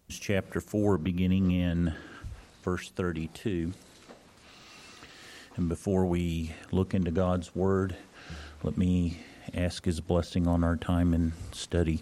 Chapter 4, beginning in verse 32. And before we look into God's Word, let me ask His blessing on our time and study.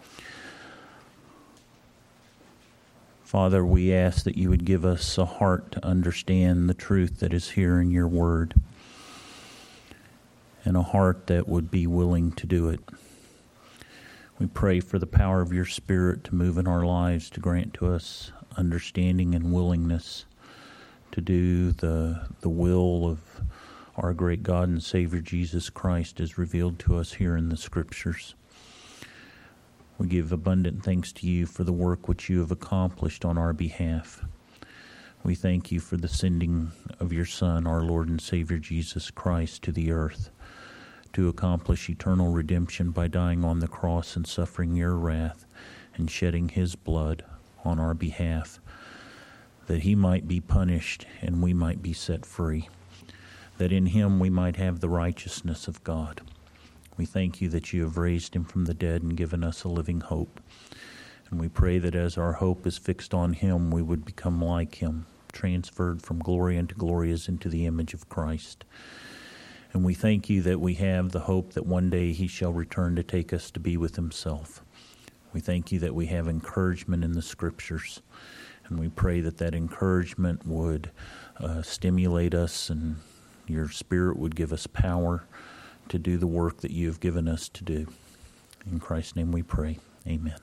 Father, we ask that you would give us a heart to understand the truth that is here in your Word, and a heart that would be willing to do it. We pray for the power of your Spirit to move in our lives, to grant to us understanding and willingness to do the will of our great God and Savior Jesus Christ as revealed to us here in the Scriptures. We give abundant thanks to you for the work which you have accomplished on our behalf. We thank you for the sending of your Son, our Lord and Savior Jesus Christ, to the earth, to accomplish eternal redemption by dying on the cross and suffering your wrath and shedding his blood on our behalf, that he might be punished and we might be set free, that in him we might have the righteousness of God. We thank you that you have raised him from the dead and given us a living hope. And we pray that as our hope is fixed on him, we would become like him, transferred from glory unto glory as into the image of Christ. And we thank you that we have the hope that one day he shall return to take us to be with himself. We thank you that we have encouragement in the Scriptures. And we pray that that encouragement would stimulate us, and your Spirit would give us power to do the work that you have given us to do. In Christ's name we pray. Amen.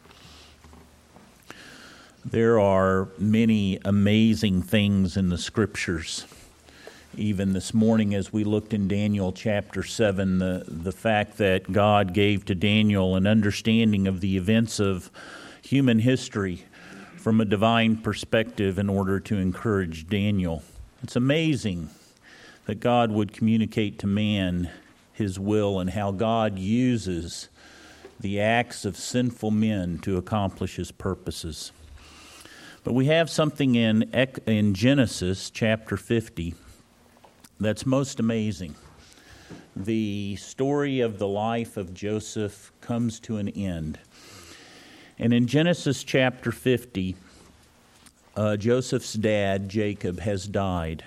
There are many amazing things in the Scriptures. Even this morning as we looked in Daniel chapter 7, the fact that God gave to Daniel an understanding of the events of human history from a divine perspective in order to encourage Daniel. It's amazing that God would communicate to man his will and how God uses the acts of sinful men to accomplish his purposes. But we have something in Genesis chapter 50 that's most amazing. The story of the life of Joseph comes to an end. And in Genesis chapter 50, Joseph's dad, Jacob, has died.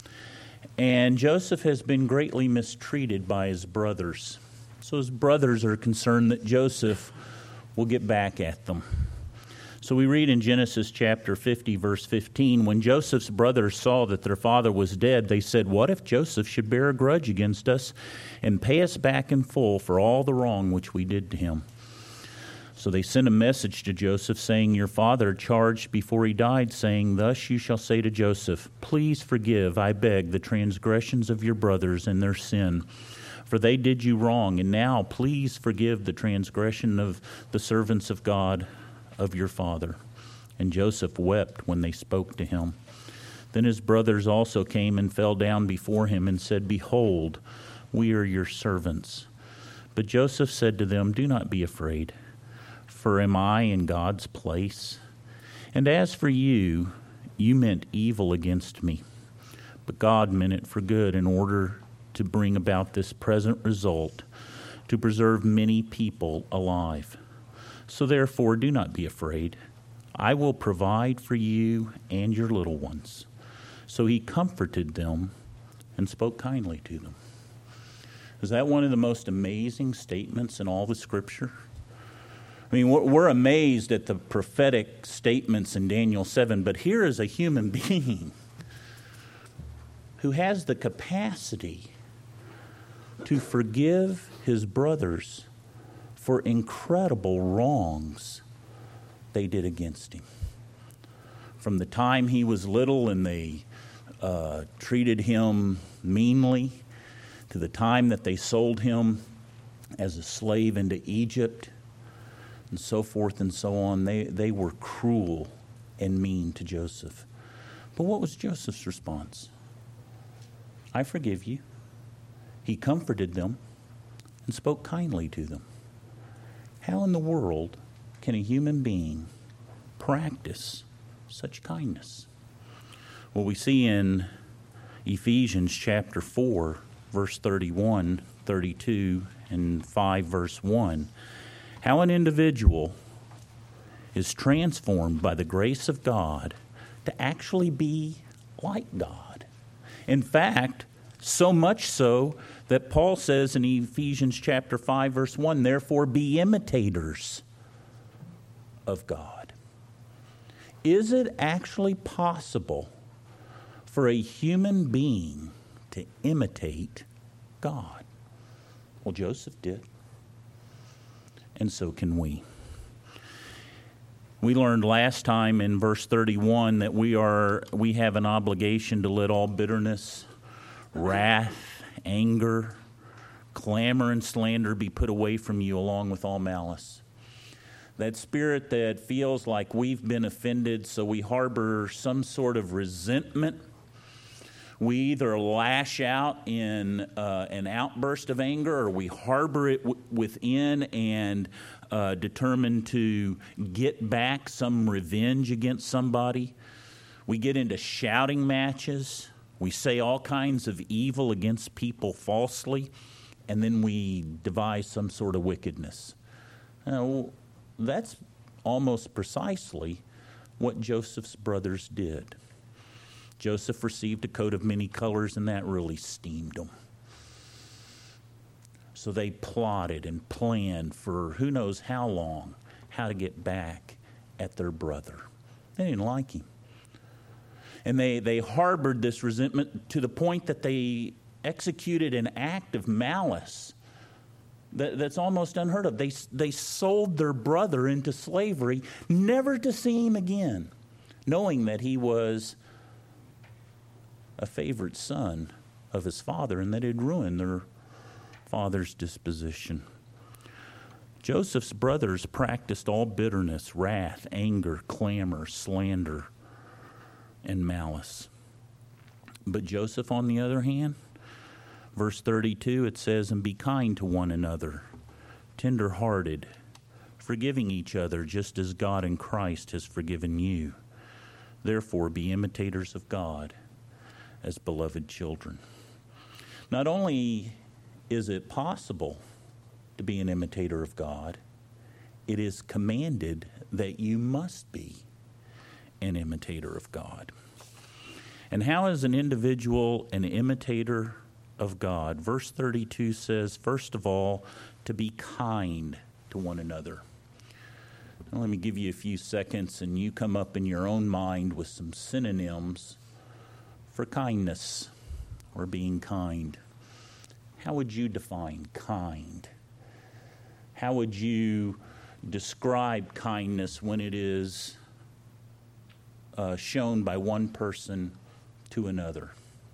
And Joseph has been greatly mistreated by his brothers. So his brothers are concerned that Joseph will get back at them. So we read in Genesis chapter 50, verse 15, when Joseph's brothers saw that their father was dead, they said, "What if Joseph should bear a grudge against us and pay us back in full for all the wrong which we did to him?" So they sent a message to Joseph, saying, "Your father charged before he died, saying, 'Thus you shall say to Joseph, please forgive, I beg, the transgressions of your brothers and their sin. For they did you wrong, and now please forgive the transgression of the servants of God, of your father.' And Joseph wept when they spoke to him. Then his brothers also came and fell down before him and said, 'Behold, we are your servants.' But Joseph said to them, 'Do not be afraid, for am I in God's place? And as for you, you meant evil against me, but God meant it for good in order to bring about this present result, to preserve many people alive. So therefore, do not be afraid. I will provide for you and your little ones.' So he comforted them and spoke kindly to them." Is that one of the most amazing statements in all the Scripture? I mean, we're amazed at the prophetic statements in Daniel 7, but here is a human being who has the capacity to forgive his brothers for incredible wrongs they did against him. From the time he was little and they treated him meanly, to the time that they sold him as a slave into Egypt, and so forth and so on, they were cruel and mean to Joseph. But what was Joseph's response? "I forgive you." He comforted them and spoke kindly to them. How in the world can a human being practice such kindness? Well, we see in Ephesians chapter 4, verse 31, 32, and 5, verse 1, how an individual is transformed by the grace of God to actually be like God. In fact, so much so that Paul says in Ephesians chapter 5, verse 1, therefore be imitators of God. Is it actually possible for a human being to imitate God? Well, Joseph did. And so can we. We learned last time in verse 31 that we have an obligation to let all bitterness, wrath, anger, clamor, and slander be put away from you along with all malice. That spirit that feels like we've been offended, so we harbor some sort of resentment. We either lash out in an outburst of anger, or we harbor it within and determined to get back some revenge against somebody. We get into shouting matches. We say all kinds of evil against people falsely, and then we devise some sort of wickedness. Now, that's almost precisely what Joseph's brothers did. Joseph received a coat of many colors, and that really steamed them. So they plotted and planned for who knows how long how to get back at their brother. They didn't like him. And they harbored this resentment to the point that they executed an act of malice that's almost unheard of. They sold their brother into slavery, never to see him again, knowing that he was a favorite son of his father and that it had ruined their father's disposition. Joseph's brothers practiced all bitterness, wrath, anger, clamor, slander, and malice. But Joseph, on the other hand, verse 32, it says, and be kind to one another, tender-hearted, forgiving each other just as God in Christ has forgiven you. Therefore, be imitators of God as beloved children. Not only is it possible to be an imitator of God, it is commanded that you must be an imitator of God. And how is an individual an imitator of God? Verse 32 says, first of all, to be kind to one another. Now, let me give you a few seconds and you come up in your own mind with some synonyms for kindness or being kind. How would you define kind? How would you describe kindness when it is shown by one person to another?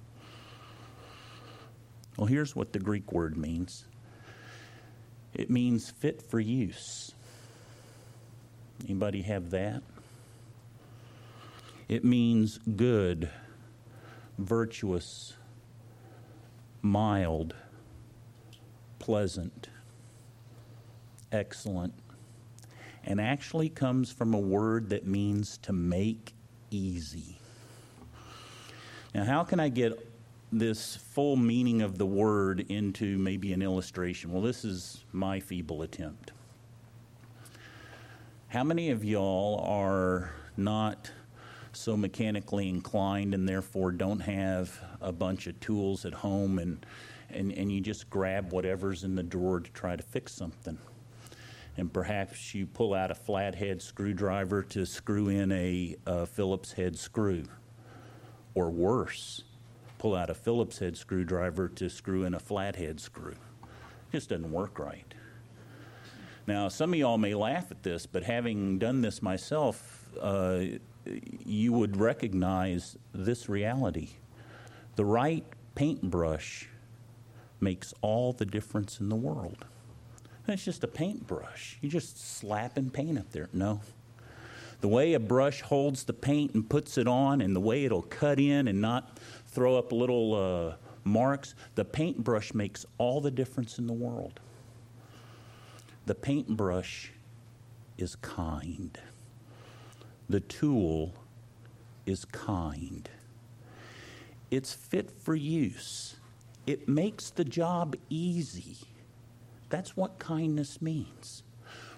Well, here's what the Greek word means. It means fit for use. Anybody have that? It means good, virtuous, mild, pleasant, excellent, and actually comes from a word that means to make easy. Now, how can I get this full meaning of the word into maybe an illustration? Well, this is my feeble attempt. How many of y'all are not so mechanically inclined and therefore don't have a bunch of tools at home and you just grab whatever's in the drawer to try to fix something? And perhaps you pull out a flathead screwdriver to screw in a Phillips head screw. Or worse, pull out a Phillips head screwdriver to screw in a flathead screw. It just doesn't work right. Now, some of y'all may laugh at this, but having done this myself, you would recognize this reality. The right paintbrush makes all the difference in the world. It's just a paintbrush. You just slapping paint up there. No. The way a brush holds the paint and puts it on, and the way it'll cut in and not throw up little marks, the paintbrush makes all the difference in the world. The paintbrush is kind. The tool is kind. It's fit for use. It makes the job easy. That's what kindness means.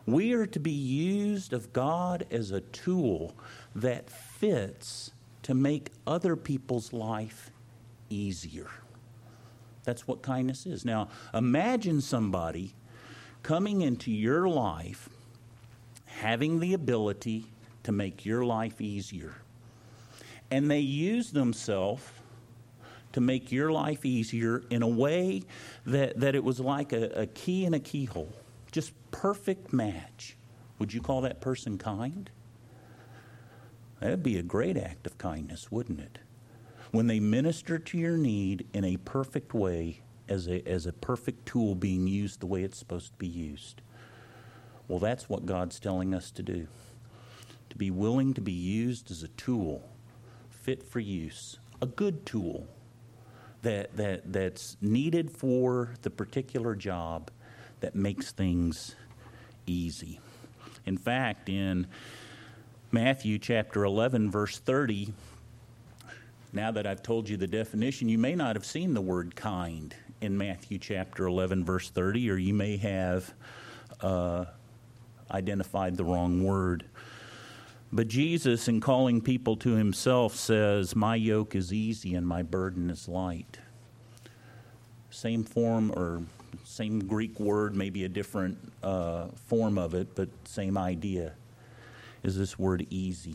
We are to be used of God as a tool that fits to make other people's life easier. That's what kindness is. Now, imagine somebody coming into your life having the ability to make your life easier. And they use themselves to make your life easier in a way that it was like a key in a keyhole. Just perfect match. Would you call that person kind? That'd be a great act of kindness, wouldn't it? When they minister to your need in a perfect way, as a perfect tool being used the way it's supposed to be used. Well, that's what God's telling us to do. To be willing to be used as a tool, fit for use, a good tool that's needed for the particular job that makes things easy. In fact, in Matthew chapter 11, verse 30, now that I've told you the definition, you may not have seen the word kind in Matthew chapter 11, verse 30, or you may have identified the wrong word. But Jesus, in calling people to himself, says, "My yoke is easy and my burden is light." Same form or same Greek word, maybe a different form of it, but same idea, is this word easy.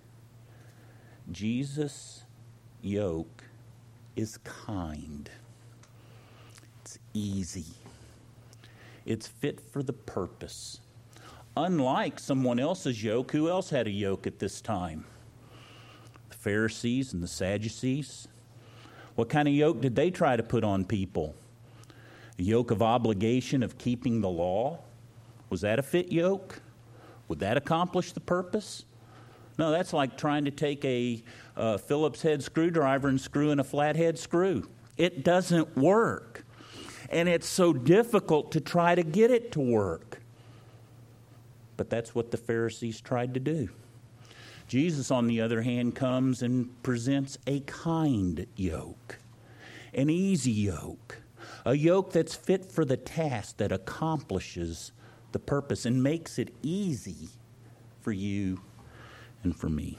Jesus' yoke is kind. It's easy. It's fit for the purpose. Unlike someone else's yoke, who else had a yoke at this time? The Pharisees and the Sadducees. What kind of yoke did they try to put on people? A yoke of obligation of keeping the law? Was that a fit yoke? Would that accomplish the purpose? No, that's like trying to take a Phillips head screwdriver and screw in a flathead screw. It doesn't work. And it's so difficult to try to get it to work. But that's what the Pharisees tried to do. Jesus, on the other hand, comes and presents a kind yoke, an easy yoke, a yoke that's fit for the task, that accomplishes the purpose and makes it easy for you and for me.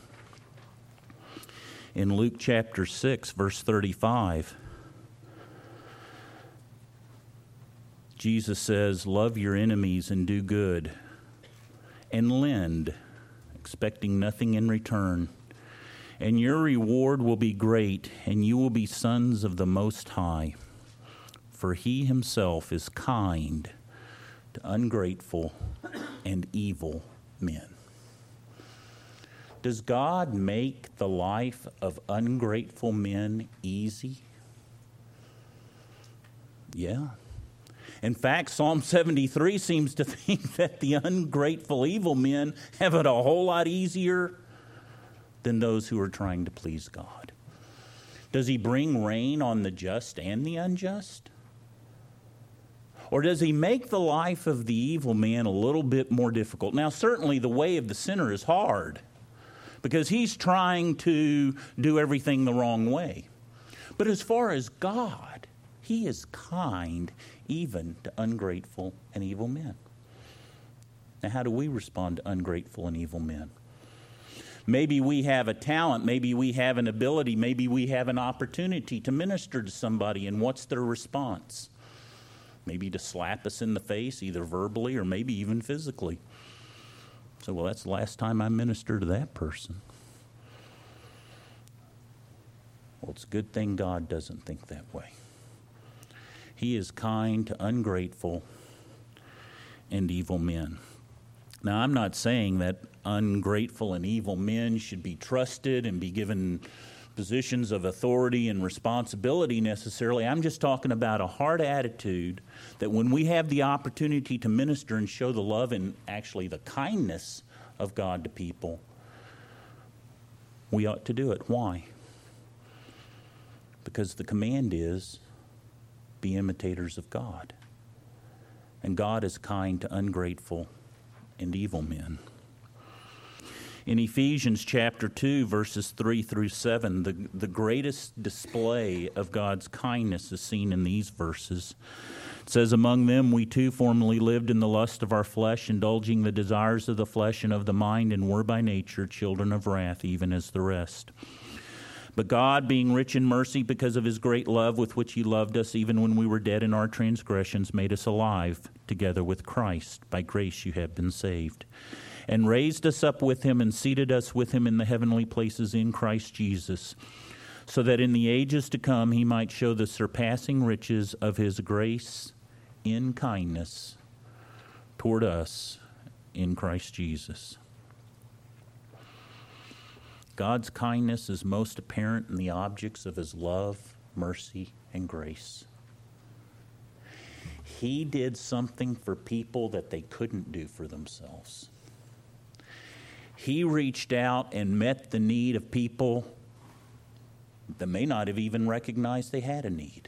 In Luke chapter 6, verse 35, Jesus says, "Love your enemies and do good, and lend, expecting nothing in return. And your reward will be great, and you will be sons of the Most High. For he himself is kind to ungrateful and evil men." Does God make the life of ungrateful men easy? Yeah. In fact, Psalm 73 seems to think that the ungrateful evil men have it a whole lot easier than those who are trying to please God. Does he bring rain on the just and the unjust? Or does he make the life of the evil man a little bit more difficult? Now, certainly the way of the sinner is hard because he's trying to do everything the wrong way. But as far as God, he is kind even to ungrateful and evil men. Now, how do we respond to ungrateful and evil men? Maybe we have a talent, maybe we have an ability, maybe we have an opportunity to minister to somebody, and what's their response? Maybe to slap us in the face, either verbally or maybe even physically. So, well, that's the last time I ministered to that person. Well, it's a good thing God doesn't think that way. He is kind to ungrateful and evil men. Now, I'm not saying that ungrateful and evil men should be trusted and be given positions of authority and responsibility necessarily. I'm just talking about a hard attitude that when we have the opportunity to minister and show the love and actually the kindness of God to people, we ought to do it. Why? Because the command is, be imitators of God. And God is kind to ungrateful and evil men. In Ephesians chapter 2, verses 3 through 7, the greatest display of God's kindness is seen in these verses. It It says, among them we too formerly lived in the lust of our flesh, indulging the desires of the flesh and of the mind, and were by nature children of wrath, even as the rest. But God, being rich in mercy because of his great love with which he loved us, even when we were dead in our transgressions, made us alive together with Christ. By grace you have been saved. And raised us up with him and seated us with him in the heavenly places in Christ Jesus, so that in the ages to come he might show the surpassing riches of his grace in kindness toward us in Christ Jesus. God's kindness is most apparent in the objects of his love, mercy, and grace. He did something for people that they couldn't do for themselves. He reached out and met the need of people that may not have even recognized they had a need.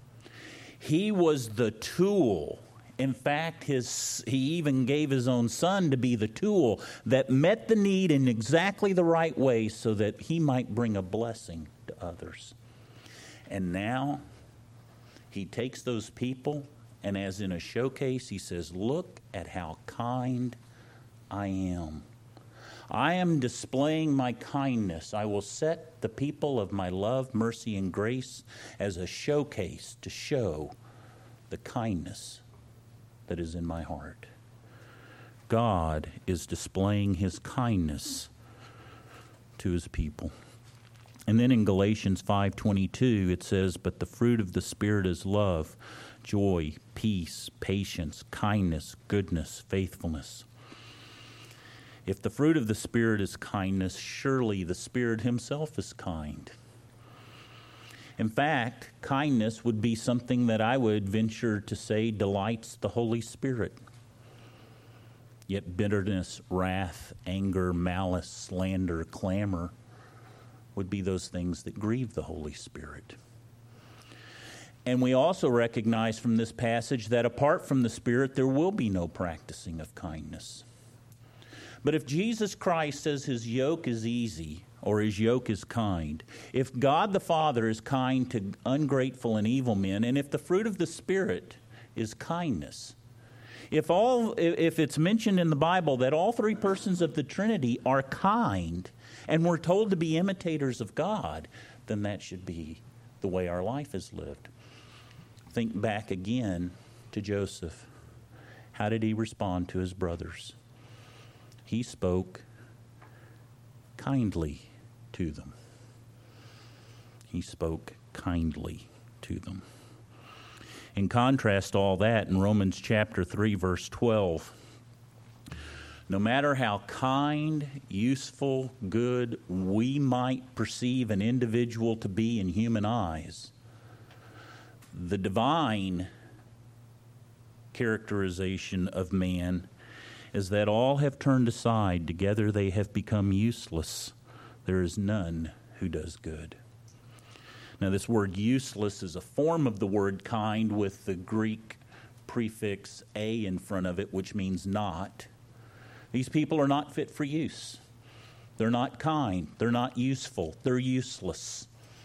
He was the tool. In fact, he even gave his own son to be the tool that met the need in exactly the right way so that he might bring a blessing to others. And now he takes those people, and as in a showcase, he says, look at how kind I am. I am displaying my kindness. I will set the people of my love, mercy, and grace as a showcase to show the kindness that is in my heart. God is displaying his kindness to his people. And then in Galatians 5:22 it says, but the fruit of the Spirit is love, joy, peace, patience, kindness, goodness, faithfulness. If the fruit of the Spirit is kindness, surely the Spirit himself is kind. In fact, kindness would be something that I would venture to say delights the Holy Spirit. Yet bitterness, wrath, anger, malice, slander, clamor would be those things that grieve the Holy Spirit. And we also recognize from this passage that apart from the Spirit, there will be no practicing of kindness. But if Jesus Christ says his yoke is easy or his yoke is kind, if God the Father is kind to ungrateful and evil men, and if the fruit of the Spirit is kindness, if it's mentioned in the Bible that all three persons of the Trinity are kind and we're told to be imitators of God, then that should be the way our life is lived. Think back again to Joseph. How did he respond to his brothers? He spoke kindly to them. He spoke kindly to them. In contrast to all that, in Romans chapter 3, verse 12, no matter how kind, useful, good we might perceive an individual to be in human eyes, the divine characterization of man is that all have turned aside, together they have become useless. There is none who does good. Now this word useless is a form of the word kind with the Greek prefix a in front of it, which means not. These people are not fit for use. They're not kind. They're not useful. They're useless.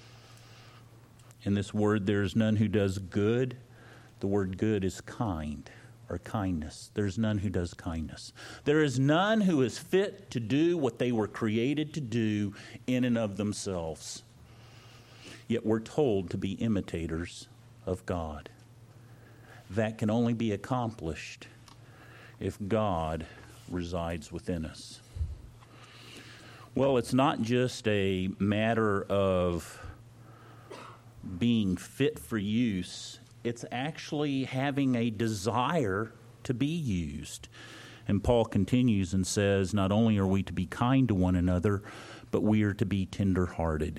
In this word, there is none who does good. The word good is kind. Or kindness. There's none who does kindness. There is none who is fit to do what they were created to do in and of themselves. Yet we're told to be imitators of God. That can only be accomplished if God resides within us. Well, it's not just a matter of being fit for use. It's actually having a desire to be used. And Paul continues and says, not only are we to be kind to one another, but we are to be tender-hearted.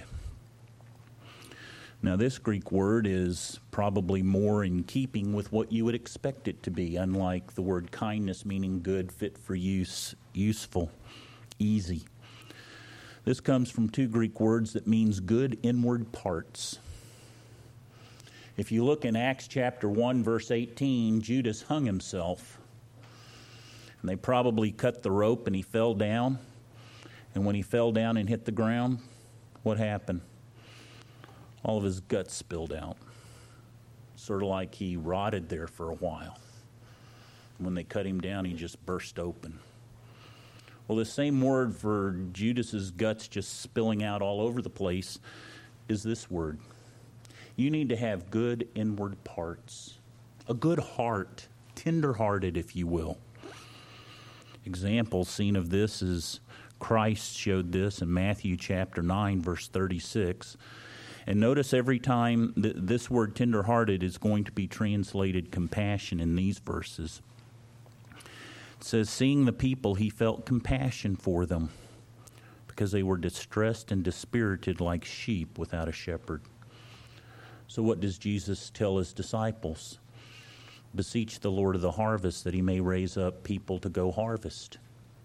Now, this Greek word is probably more in keeping with what you would expect it to be, unlike the word kindness meaning good, fit for use, useful, easy. This comes from two Greek words that means good inward parts. If you look in Acts chapter 1, verse 18, Judas hung himself. And they probably cut the rope and he fell down. And when he fell down and hit the ground, what happened? All of his guts spilled out. sort of like he rotted there for a while. When they cut him down, he just burst open. Well, the same word for Judas's guts just spilling out all over the place is this word. You need to have good inward parts, a good heart, tender-hearted, if you will. Example seen of this is Christ showed this in Matthew chapter 9, verse 36. And notice every time this word tender-hearted is going to be translated compassion in these verses. It says, seeing the people, he felt compassion for them because they were distressed and dispirited like sheep without a shepherd. So what does Jesus tell his disciples? Beseech the Lord of the harvest that he may raise up people to go harvest.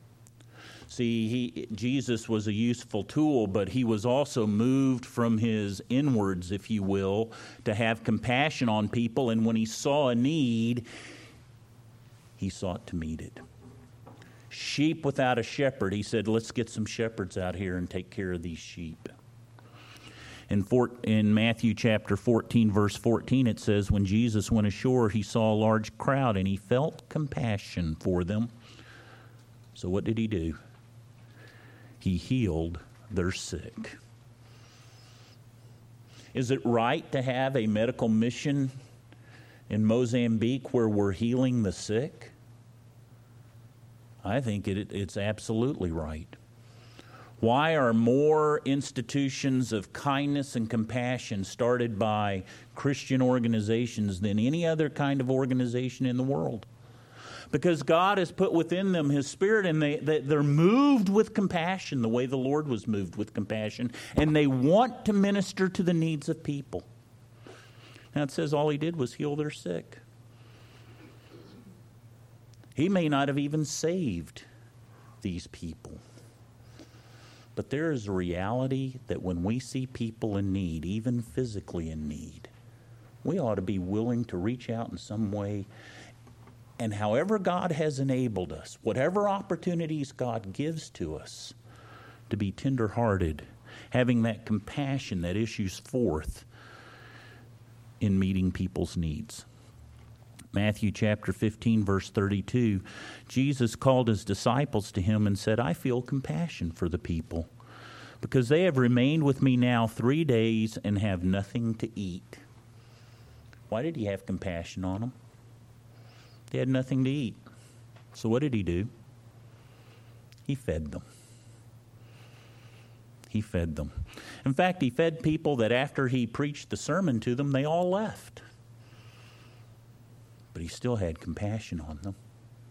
See, Jesus was a useful tool, but he was also moved from his inwards, if you will, to have compassion on people. And when he saw a need, he sought to meet it. Sheep without a shepherd, he said, let's get some shepherds out here and take care of these sheep. In Matthew chapter 14, verse 14, it says, when Jesus went ashore, he saw a large crowd, and he felt compassion for them. So what did he do? He healed their sick. Is it right to have a medical mission in Mozambique where we're healing the sick? I think it's absolutely right. Why are more institutions of kindness and compassion started by Christian organizations than any other kind of organization in the world? Because God has put within them his Spirit, and they're moved with compassion the way the Lord was moved with compassion, and they want to minister to the needs of people. Now it says all he did was heal their sick. He may not have even saved these people. But there is a reality that when we see people in need, even physically in need, we ought to be willing to reach out in some way. And however God has enabled us, whatever opportunities God gives to us, to be tender-hearted, having that compassion that issues forth in meeting people's needs. Matthew chapter 15, verse 32, Jesus called his disciples to him and said, I feel compassion for the people, because they have remained with me now 3 days and have nothing to eat. Why did he have compassion on them? They had nothing to eat. So what did he do? He fed them. He fed them. In fact, he fed people that after he preached the sermon to them, they all left. But he still had compassion on them.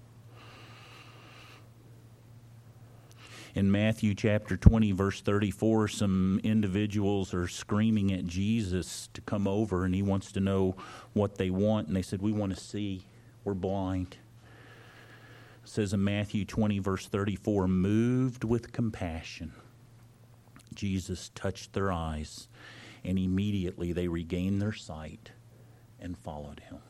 In Matthew chapter 20, verse 34, some individuals are screaming at Jesus to come over, and he wants to know what they want. And they said, we want to see. We're blind. It says in Matthew 20, verse 34, moved with compassion, Jesus touched their eyes, and immediately they regained their sight and followed him.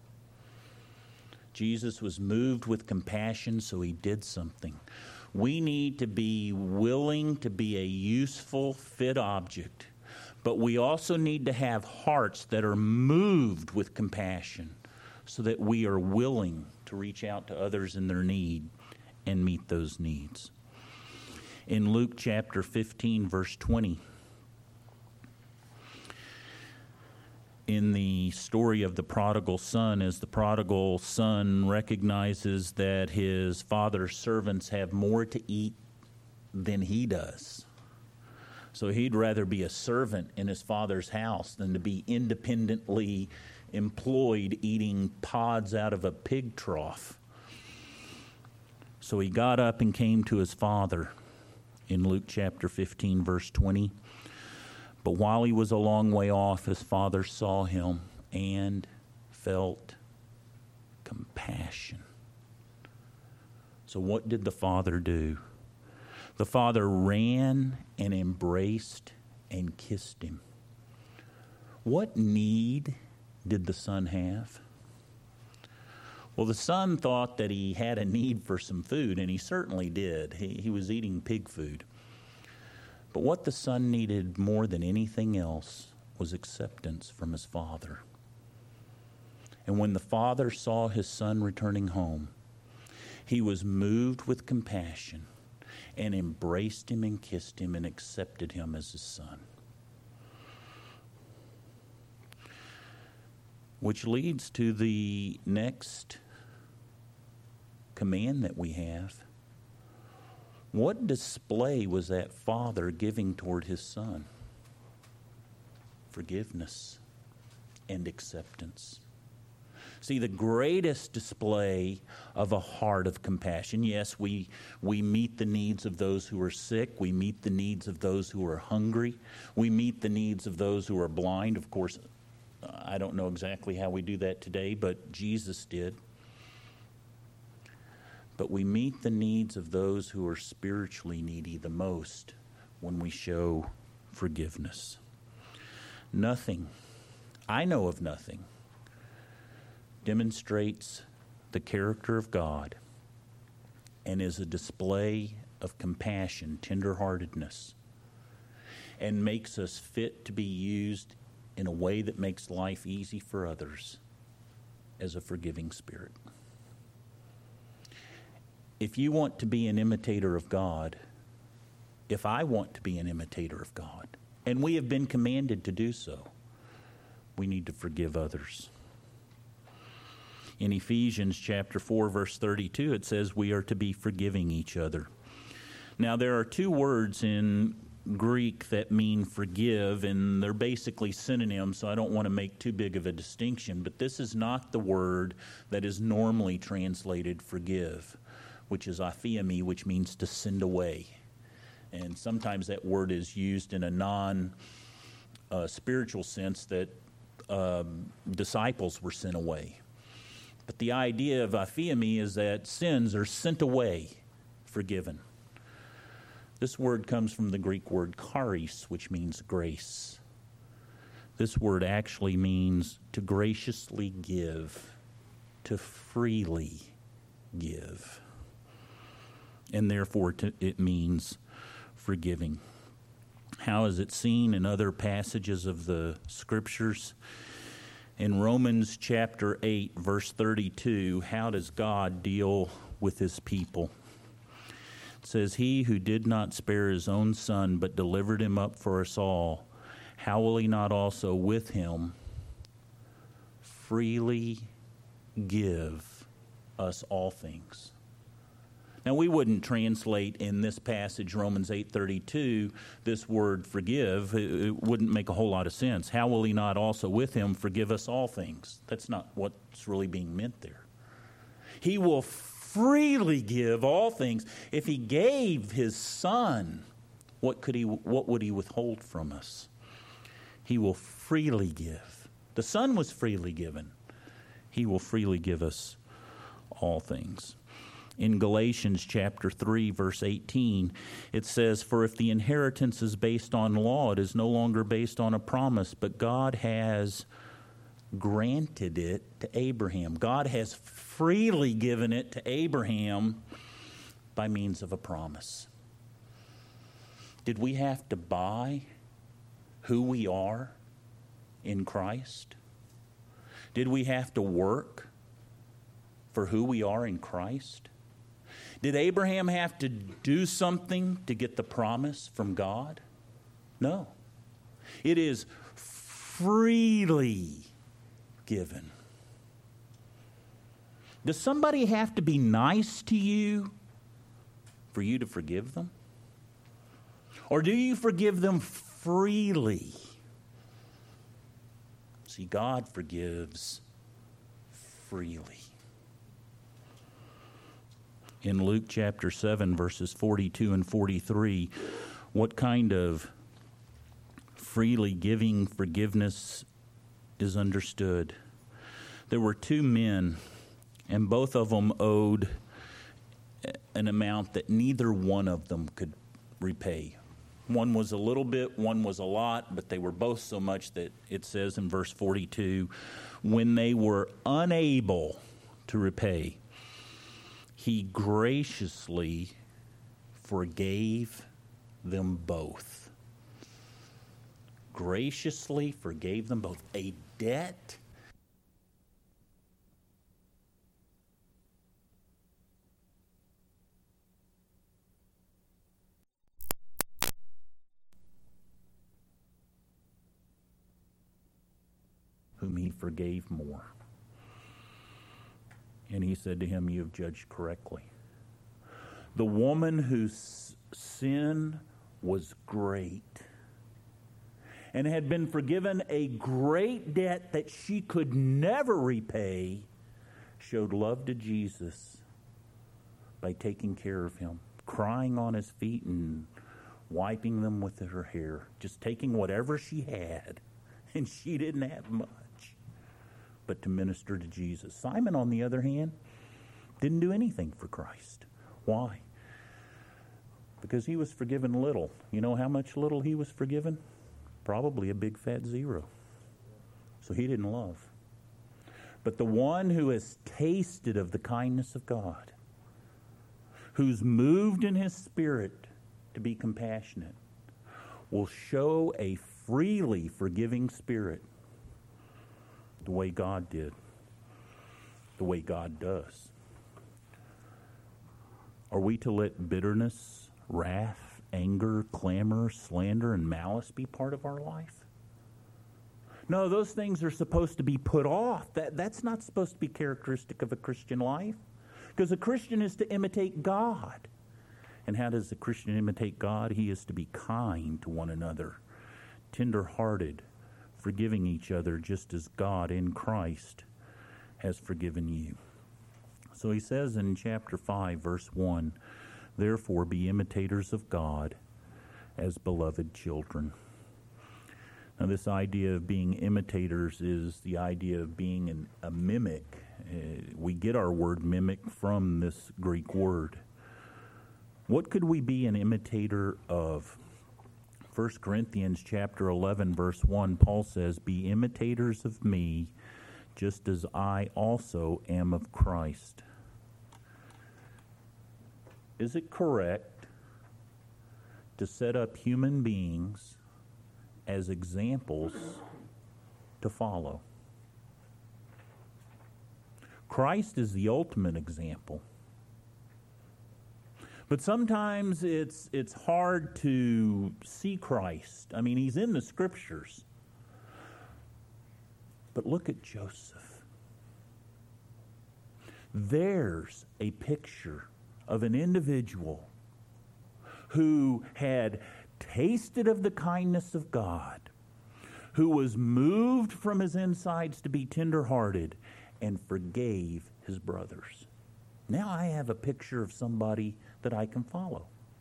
Jesus was moved with compassion, so he did something. We need to be willing to be a useful, fit object, but we also need to have hearts that are moved with compassion so that we are willing to reach out to others in their need and meet those needs. In Luke chapter 15, verse 20, in the story of the prodigal son, as the prodigal son recognizes that his father's servants have more to eat than he does. So he'd rather be a servant in his father's house than to be independently employed eating pods out of a pig trough. So he got up and came to his father in Luke chapter 15, verse 20. But while he was a long way off, his father saw him and felt compassion. So what did the father do? The father ran and embraced and kissed him. What need did the son have? Well, the son thought that he had a need for some food, and he certainly did. He was eating pig food. But what the son needed more than anything else was acceptance from his father. And when the father saw his son returning home, he was moved with compassion and embraced him and kissed him and accepted him as his son. Which leads to the next command that we have. What display was that father giving toward his son? Forgiveness and acceptance. See, the greatest display of a heart of compassion. Yes, we meet the needs of those who are sick. We meet the needs of those who are hungry. We meet the needs of those who are blind. Of course, I don't know exactly how we do that today, but Jesus did. But we meet the needs of those who are spiritually needy the most when we show forgiveness. Nothing, I know of nothing, demonstrates the character of God and is a display of compassion, tenderheartedness, and makes us fit to be used in a way that makes life easy for others as a forgiving spirit. If you want to be an imitator of God, if I want to be an imitator of God, and we have been commanded to do so, we need to forgive others. In Ephesians chapter 4, verse 32, it says we are to be forgiving each other. Now, there are two words in Greek that mean forgive, and they're basically synonyms, so I don't want to make too big of a distinction, but this is not the word that is normally translated forgive, which is aphiemi, which means to send away. And sometimes that word is used in a non-spiritual sense that disciples were sent away. But the idea of aphiemi is that sins are sent away, forgiven. This word comes from the Greek word charis, which means grace. This word actually means to graciously give, to freely give. And therefore it means forgiving. How is it seen in other passages of the Scriptures? In Romans chapter 8, verse 32, how does God deal with his people? It says, "He who did not spare his own son, but delivered him up for us all, how will he not also with him freely give us all things?" Now, we wouldn't translate in this passage, Romans 8:32, this word forgive. It wouldn't make a whole lot of sense. How will he not also with him forgive us all things? That's not what's really being meant there. He will freely give all things. If he gave his son, what would he withhold from us? He will freely give. The son was freely given. He will freely give us all things. In Galatians chapter 3, verse 18, it says, "For if the inheritance is based on law, it is no longer based on a promise, but God has granted it to Abraham." God has freely given it to Abraham by means of a promise. Did we have to buy who we are in Christ? Did we have to work for who we are in Christ? Did Abraham have to do something to get the promise from God? No. It is freely given. Does somebody have to be nice to you for you to forgive them? Or do you forgive them freely? See, God forgives freely. In Luke chapter 7, verses 42 and 43, what kind of freely giving forgiveness is understood? There were two men, and both of them owed an amount that neither one of them could repay. One was a little bit, one was a lot, but they were both so much that it says in verse 42, when they were unable to repay, he graciously forgave them both. Graciously forgave them both. A debt whom he forgave more. And he said to him, you have judged correctly. The woman whose sin was great and had been forgiven a great debt that she could never repay, showed love to Jesus by taking care of him, crying on his feet and wiping them with her hair, just taking whatever she had, and she didn't have much, but to minister to Jesus. Simon, on the other hand, didn't do anything for Christ. Why? Because he was forgiven little. You know how much little he was forgiven? Probably a big fat zero. So he didn't love. But the one who has tasted of the kindness of God, who's moved in his spirit to be compassionate, will show a freely forgiving spirit the way God did, the way God does. Are we to let bitterness, wrath, anger, clamor, slander, and malice be part of our life? No, those things are supposed to be put off. That's not supposed to be characteristic of a Christian life. Because a Christian is to imitate God. And how does a Christian imitate God? He is to be kind to one another, tender-hearted, forgiving each other just as God in Christ has forgiven you. So he says in chapter 5, verse 1, therefore be imitators of God as beloved children. Now this idea of being imitators is the idea of being a mimic. We get our word mimic from this Greek word. What could we be an imitator of? 1 Corinthians chapter 11, verse 1, Paul says, be imitators of me, just as I also am of Christ. Is it correct to set up human beings as examples to follow? Christ is the ultimate example. But sometimes it's hard to see Christ. I mean, he's in the Scriptures. But look at Joseph. There's a picture of an individual who had tasted of the kindness of God, who was moved from his insides to be tender-hearted, and forgave his brothers. Now I have a picture of somebody that I can follow.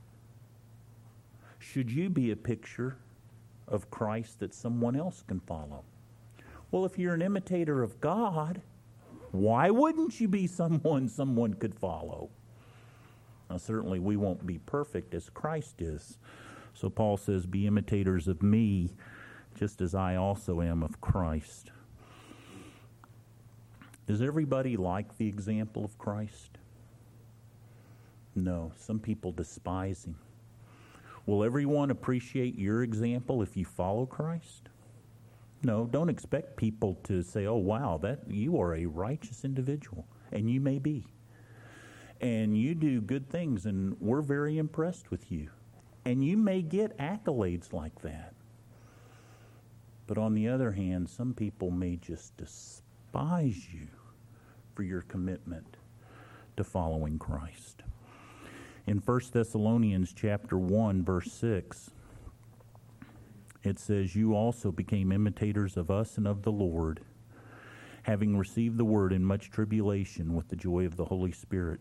Should you be a picture of Christ that someone else can follow? Well, if you're an imitator of God, why wouldn't you be someone could follow? Now, certainly we won't be perfect as Christ is. So Paul says, be imitators of me, just as I also am of Christ. Does everybody like the example of Christ? No, some people despise him. Will everyone appreciate your example if you follow Christ? No, don't expect people to say, oh, wow, that you are a righteous individual, and you may be. And you do good things, and we're very impressed with you. And you may get accolades like that. But on the other hand, some people may just despise you for your commitment to following Christ. In 1 Thessalonians chapter 1, verse 6, it says, you also became imitators of us and of the Lord, having received the word in much tribulation with the joy of the Holy Spirit.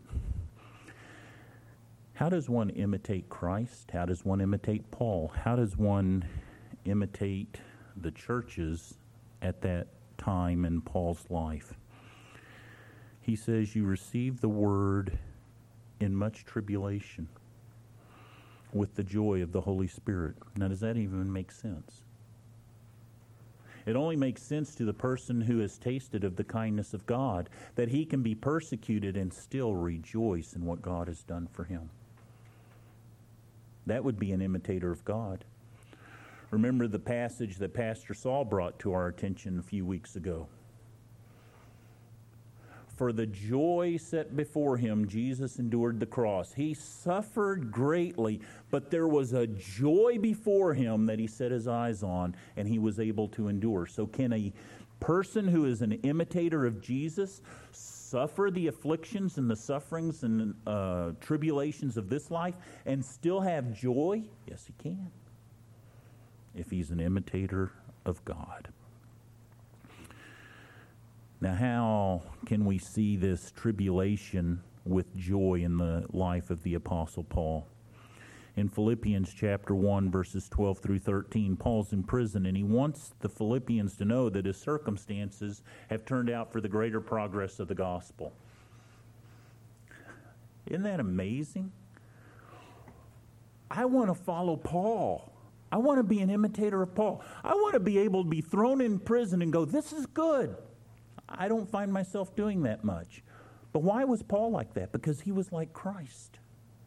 How does one imitate Christ? How does one imitate Paul? How does one imitate the churches at that time in Paul's life? He says, you received the word in much tribulation with the joy of the Holy Spirit. Now, does that even make sense? It only makes sense to the person who has tasted of the kindness of God, that he can be persecuted and still rejoice in what God has done for him. That would be an imitator of God. Remember the passage that Pastor Saul brought to our attention a few weeks ago. For the joy set before him, Jesus endured the cross. He suffered greatly, but there was a joy before him that he set his eyes on, and he was able to endure. So can a person who is an imitator of Jesus suffer the afflictions and the sufferings and tribulations of this life and still have joy? Yes, he can, if he's an imitator of God. Now, how can we see this tribulation with joy in the life of the Apostle Paul? In Philippians chapter 1, verses 12 through 13, Paul's in prison, and he wants the Philippians to know that his circumstances have turned out for the greater progress of the gospel. Isn't that amazing? I want to follow Paul. I want to be an imitator of Paul. I want to be able to be thrown in prison and go, this is good. I don't find myself doing that much. But why was Paul like that? Because he was like Christ.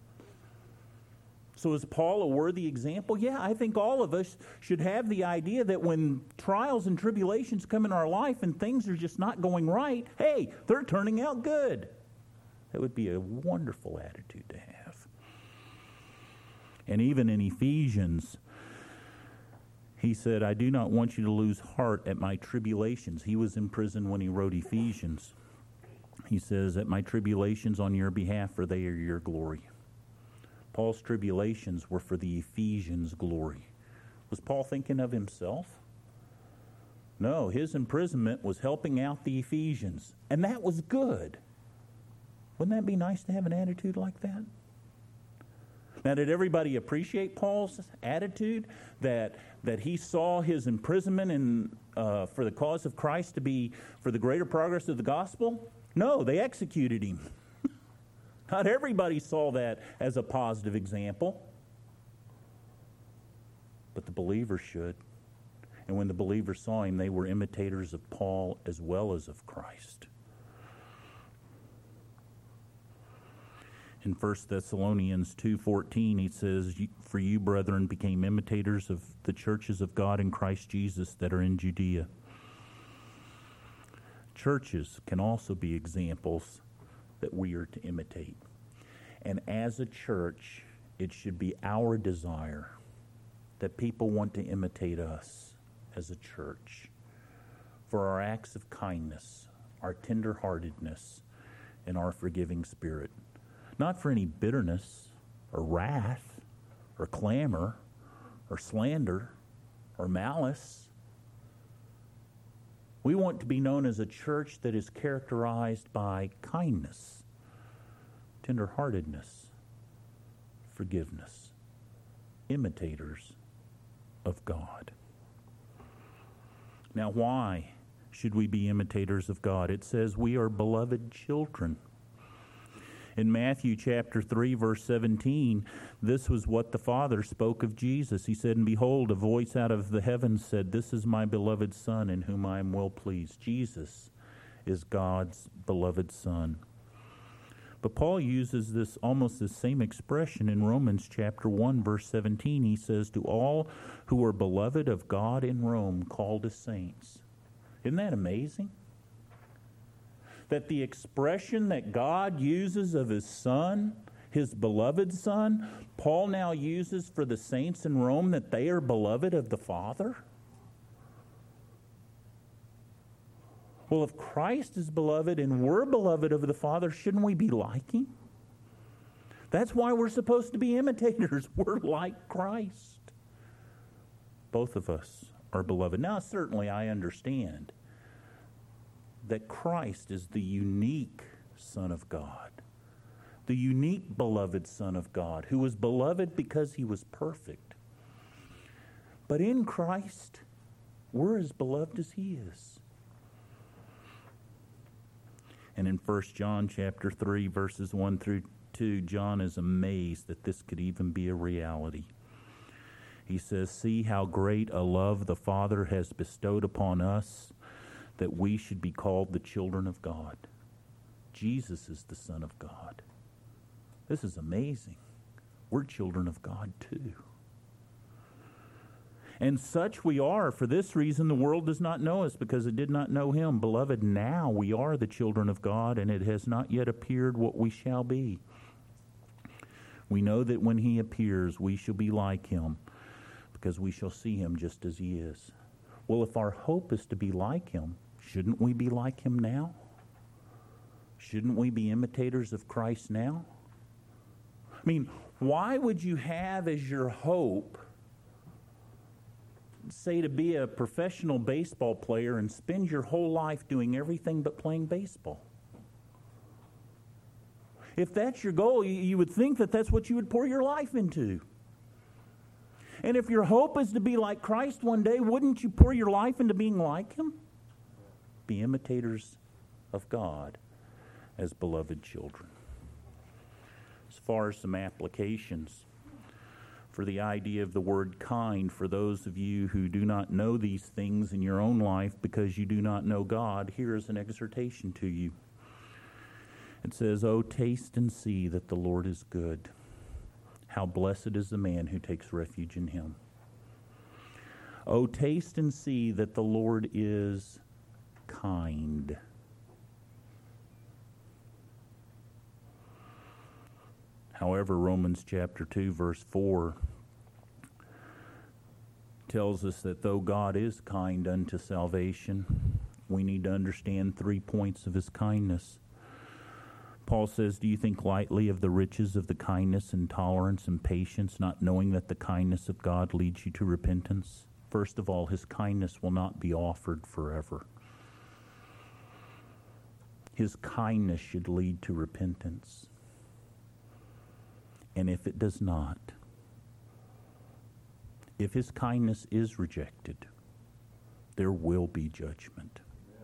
So is Paul a worthy example? Yeah, I think all of us should have the idea that when trials and tribulations come in our life and things are just not going right, hey, they're turning out good. That would be a wonderful attitude to have. And even in Ephesians, he said, I do not want you to lose heart at my tribulations. He was in prison when he wrote Ephesians. He says, at my tribulations on your behalf, for they are your glory. Paul's tribulations were for the Ephesians' glory. Was Paul thinking of himself? No, his imprisonment was helping out the Ephesians, and that was good. Wouldn't that be nice to have an attitude like that? Now, did everybody appreciate Paul's attitude that he saw his imprisonment for the cause of Christ to be for the greater progress of the gospel? No, they executed him. Not everybody saw that as a positive example. But the believers should. And when the believers saw him, they were imitators of Paul as well as of Christ. In 1 Thessalonians 2:14, he says, for you, brethren, became imitators of the churches of God in Christ Jesus that are in Judea. Churches can also be examples that we are to imitate. And as a church, it should be our desire that people want to imitate us as a church for our acts of kindness, our tenderheartedness, and our forgiving spirit. Not for any bitterness or wrath or clamor or slander or malice. We want to be known as a church that is characterized by kindness, tenderheartedness, forgiveness, imitators of God. Now, why should we be imitators of God? It says we are beloved children. In Matthew chapter 3, verse 17, this was what the Father spoke of Jesus. He said, and behold, a voice out of the heavens said, this is my beloved Son, in whom I am well pleased. Jesus is God's beloved Son. But Paul uses this almost the same expression in Romans chapter 1, verse 17. He says, to all who are beloved of God in Rome, called as saints. Isn't that amazing? That the expression that God uses of his Son, his beloved Son, Paul now uses for the saints in Rome, that they are beloved of the Father? Well, if Christ is beloved and we're beloved of the Father, shouldn't we be like him? That's why we're supposed to be imitators. We're like Christ. Both of us are beloved. Now, certainly I understand that Christ is the unique Son of God, the unique beloved Son of God, who was beloved because he was perfect. But in Christ, we're as beloved as he is. And in 1 John chapter 3, verses 1 through 2, John is amazed that this could even be a reality. He says, see how great a love the Father has bestowed upon us, that we should be called the children of God. Jesus is the Son of God. This is amazing. We're children of God too. And such we are. For this reason the world does not know us, because it did not know him. Beloved, now we are the children of God, and it has not yet appeared what we shall be. We know that when he appears, we shall be like him, because we shall see him just as he is. Well, if our hope is to be like him, shouldn't we be like him now? Shouldn't we be imitators of Christ now? I mean, why would you have as your hope, say, to be a professional baseball player and spend your whole life doing everything but playing baseball? If that's your goal, you would think that that's what you would pour your life into. And if your hope is to be like Christ one day, wouldn't you pour your life into being like him? Be imitators of God as beloved children. As far as some applications for the idea of the word kind, for those of you who do not know these things in your own life because you do not know God, here is an exhortation to you. It says, "Oh, taste and see that the Lord is good. How blessed is the man who takes refuge in him. Oh, taste and see that the Lord is kind." However, Romans chapter 2, verse 4 tells us that though God is kind unto salvation, we need to understand 3 points of his kindness. Paul says, "Do you think lightly of the riches of the kindness and tolerance and patience, not knowing that the kindness of God leads you to repentance?" First of all, his kindness will not be offered forever. His kindness should lead to repentance. And if it does not, if his kindness is rejected, there will be judgment.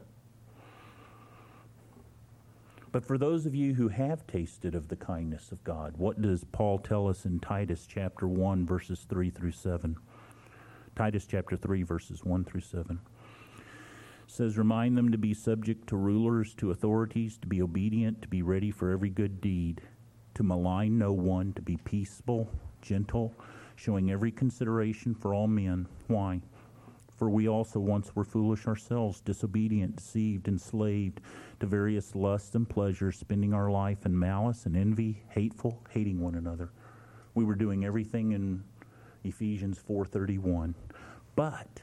But for those of you who have tasted of the kindness of God, what does Paul tell us in Titus chapter 1, verses 3 through 7? Titus chapter 3, verses 1 through 7. It says, "Remind them to be subject to rulers, to authorities, to be obedient, to be ready for every good deed, to malign no one, to be peaceable, gentle, showing every consideration for all men." Why? "For we also once were foolish ourselves, disobedient, deceived, enslaved to various lusts and pleasures, spending our life in malice and envy, hateful, hating one another." We were doing everything in Ephesians 4:31. But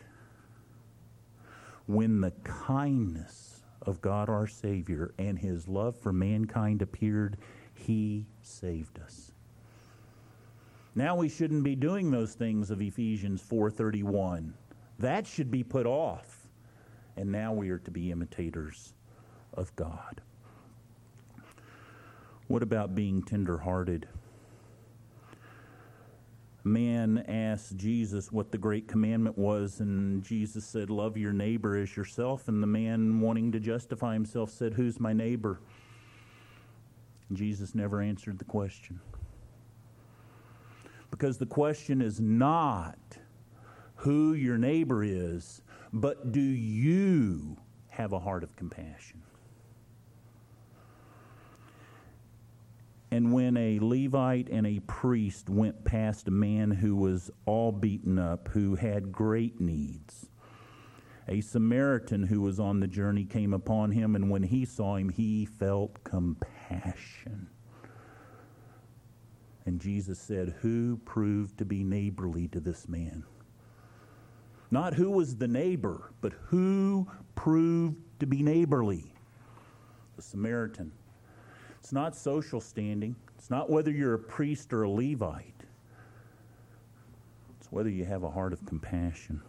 when the kindness of God our Savior and his love for mankind appeared, he saved us. Now we shouldn't be doing those things of Ephesians 4:31. That should be put off. And now we are to be imitators of God. What about being tender-hearted? A man asked Jesus what the great commandment was, and Jesus said, "Love your neighbor as yourself." And the man, wanting to justify himself, said, "Who's my neighbor?" And Jesus never answered the question. Because the question is not who your neighbor is, but do you have a heart of compassion? And when a Levite and a priest went past a man who was all beaten up, who had great needs, a Samaritan who was on the journey came upon him, and when he saw him, he felt compassion. And Jesus said, "Who proved to be neighborly to this man?" Not who was the neighbor, but who proved to be neighborly? The Samaritan. It's not social standing. It's not whether you're a priest or a Levite. It's whether you have a heart of compassion.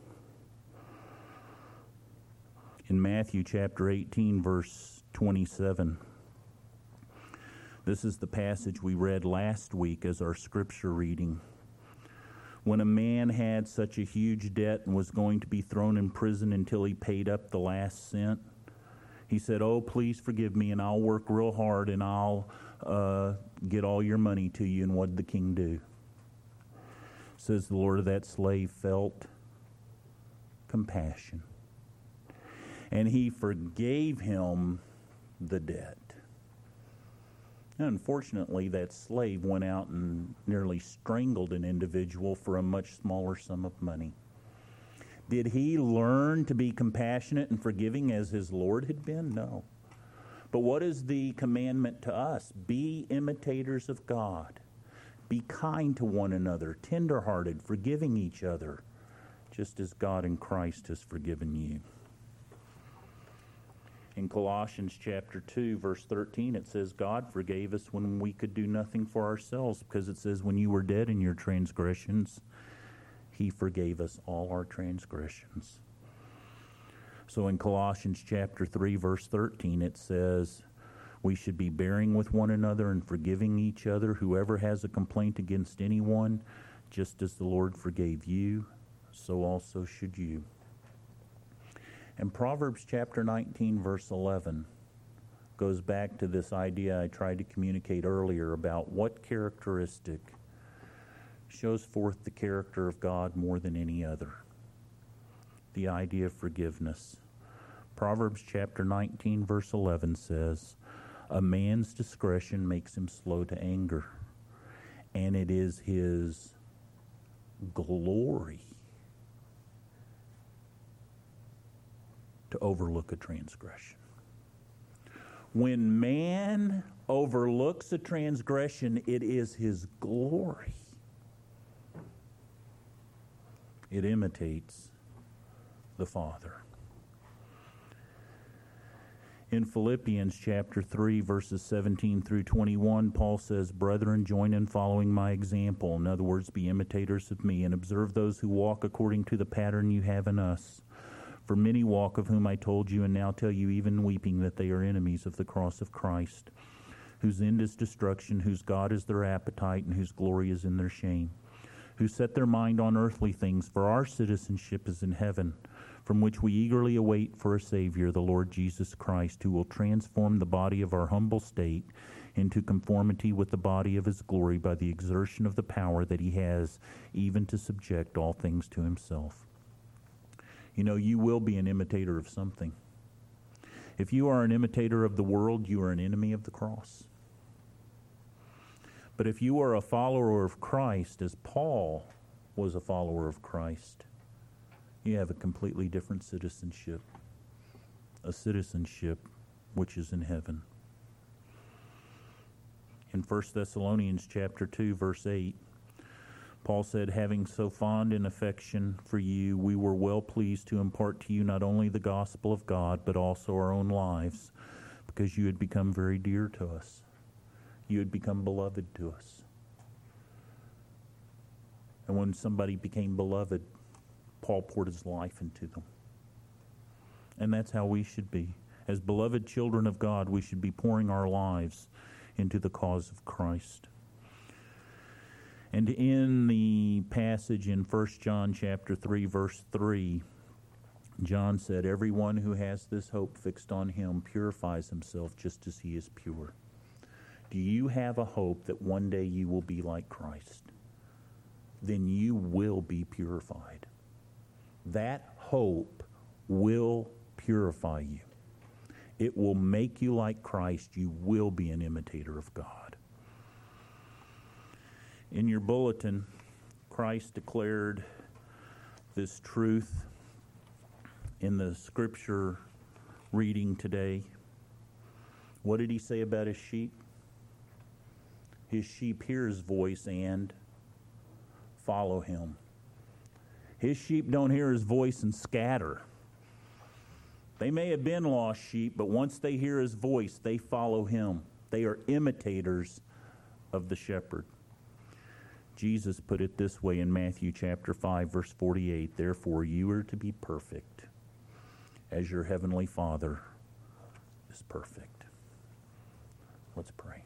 In Matthew chapter 18, verse 27, this is the passage we read last week as our scripture reading. When a man had such a huge debt and was going to be thrown in prison until he paid up the last cent, he said, "Oh, please forgive me, and I'll work real hard, and I'll get all your money to you." And what did the king do? Says the Lord of that slave felt compassion, and he forgave him the debt. Unfortunately, that slave went out and nearly strangled an individual for a much smaller sum of money. Did he learn to be compassionate and forgiving as his Lord had been? No. But what is the commandment to us? Be imitators of God. Be kind to one another, tender-hearted, forgiving each other, just as God in Christ has forgiven you. In Colossians chapter 2, verse 13, it says, God forgave us when we could do nothing for ourselves, because it says, when you were dead in your transgressions, He forgave us all our transgressions. So in Colossians chapter 3, verse 13, it says, we should be bearing with one another and forgiving each other. Whoever has a complaint against anyone, just as the Lord forgave you, so also should you. And Proverbs chapter 19, verse 11 goes back to this idea I tried to communicate earlier about what characteristic shows forth the character of God more than any other. The idea of forgiveness. Proverbs chapter 19, verse 11 says, a man's discretion makes him slow to anger, and it is his glory to overlook a transgression. When man overlooks a transgression, it is his glory. It imitates the Father. In Philippians chapter 3, verses 17 through 21, Paul says, brethren, join in following my example. In other words, be imitators of me, and observe those who walk according to the pattern you have in us. For many walk, of whom I told you, and now tell you, even weeping, that they are enemies of the cross of Christ, whose end is destruction, whose God is their appetite, and whose glory is in their shame, who set their mind on earthly things, for our citizenship is in heaven, from which we eagerly await for a Savior, the Lord Jesus Christ, who will transform the body of our humble state into conformity with the body of His glory by the exertion of the power that He has, even to subject all things to Himself. You know, you will be an imitator of something. If you are an imitator of the world, you are an enemy of the cross. But if you are a follower of Christ, as Paul was a follower of Christ, you have a completely different citizenship, a citizenship which is in heaven. In 1 Thessalonians chapter 2, verse 8, Paul said, having so fond an affection for you, we were well pleased to impart to you not only the gospel of God, but also our own lives, because you had become very dear to us. You had become beloved to us. And when somebody became beloved, Paul poured his life into them. And that's how we should be. As beloved children of God, we should be pouring our lives into the cause of Christ. And in the passage in 1 John chapter 3, verse 3, John said, everyone who has this hope fixed on Him purifies himself just as He is pure. Do you have a hope that one day you will be like Christ? Then you will be purified. That hope will purify you. It will make you like Christ. You will be an imitator of God. In your bulletin, Christ declared this truth in the scripture reading today. What did He say about His sheep? His sheep hear His voice and follow Him. His sheep don't hear His voice and scatter. They may have been lost sheep, but once they hear His voice, they follow Him. They are imitators of the shepherd. Jesus put it this way in Matthew chapter 5, verse 48, therefore you are to be perfect, as your heavenly Father is perfect. Let's pray.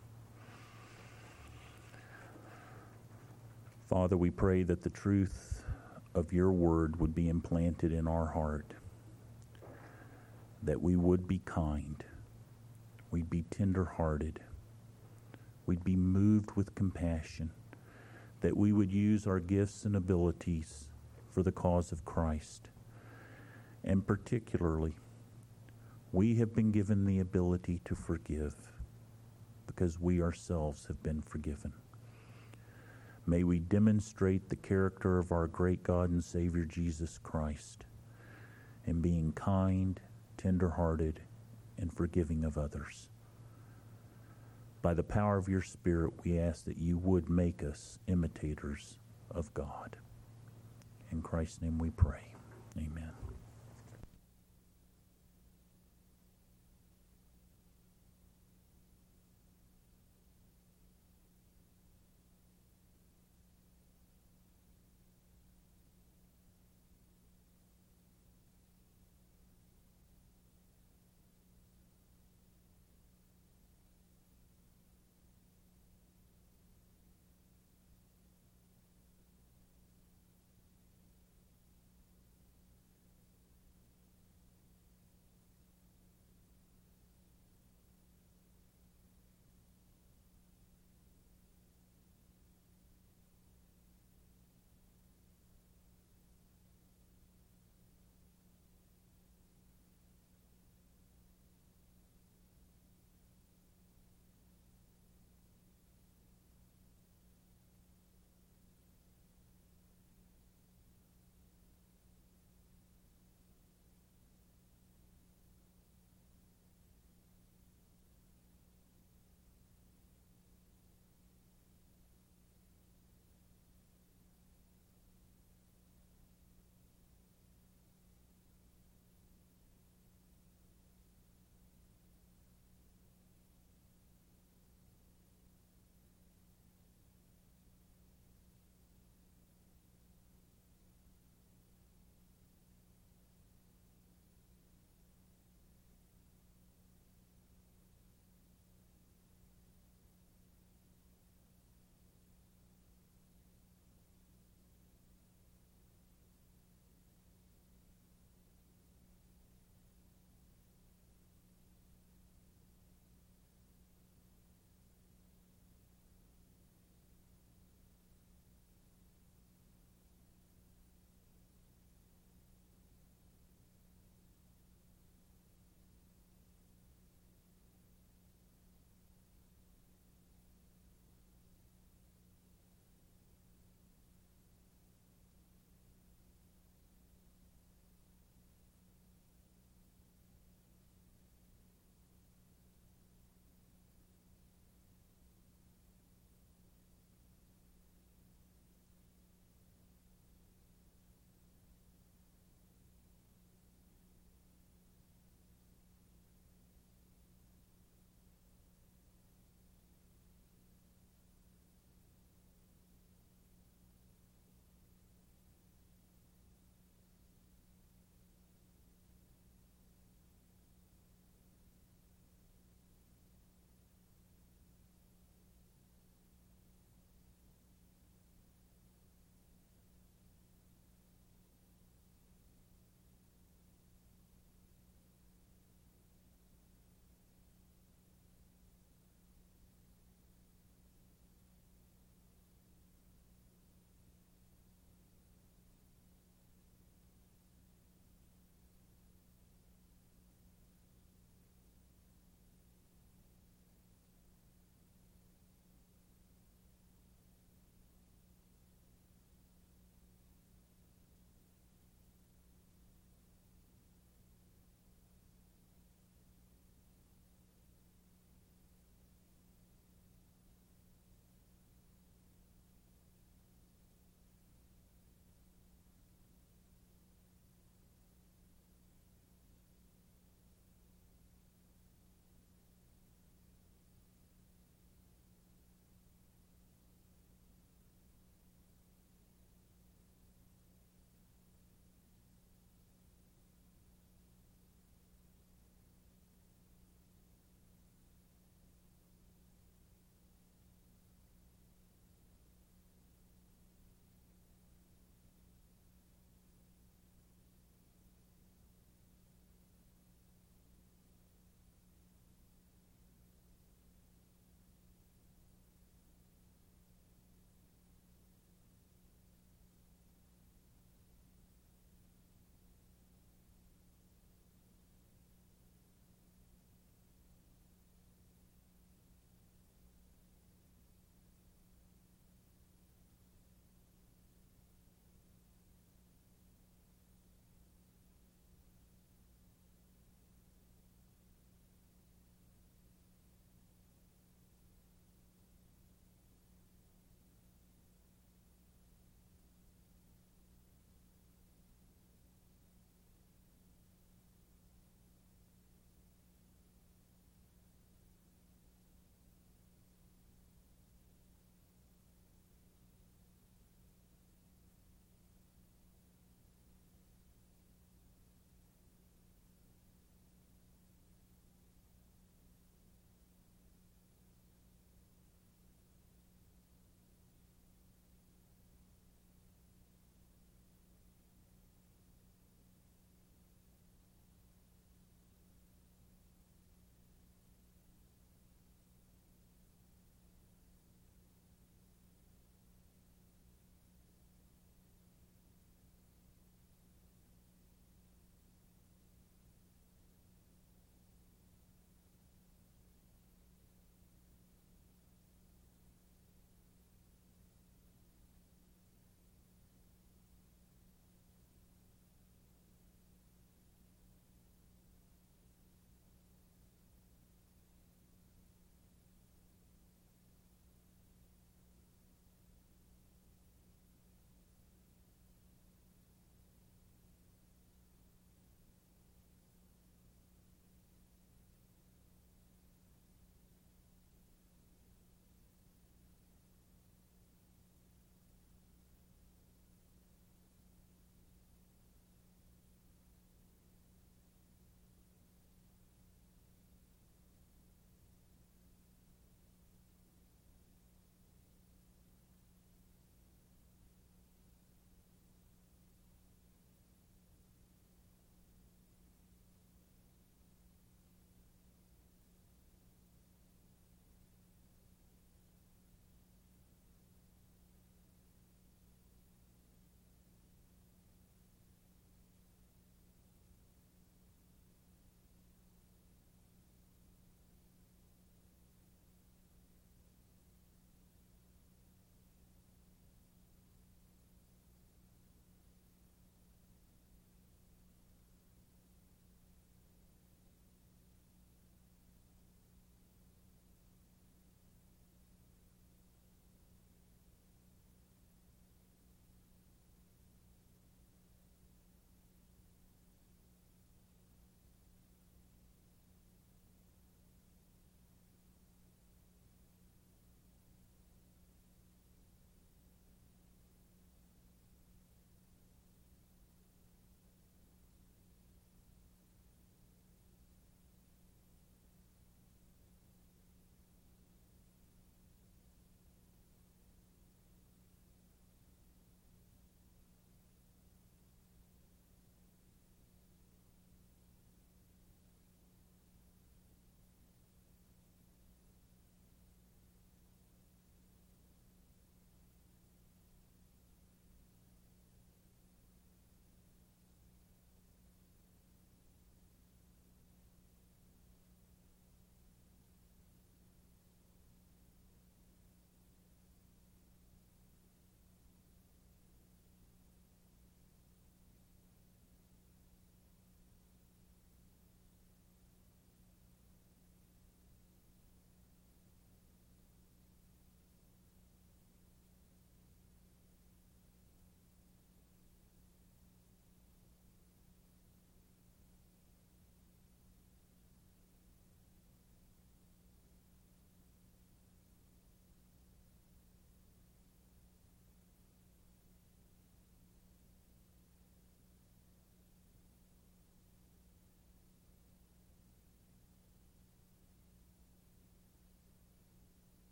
Father, we pray that the truth of your word would be implanted in our heart, that we would be kind, we'd be tender-hearted, we'd be moved with compassion, that we would use our gifts and abilities for the cause of Christ. And particularly, we have been given the ability to forgive because we ourselves have been forgiven. May we demonstrate the character of our great God and Savior Jesus Christ in being kind, tender-hearted, and forgiving of others. By the power of your Spirit, we ask that you would make us imitators of God. In Christ's name we pray. Amen.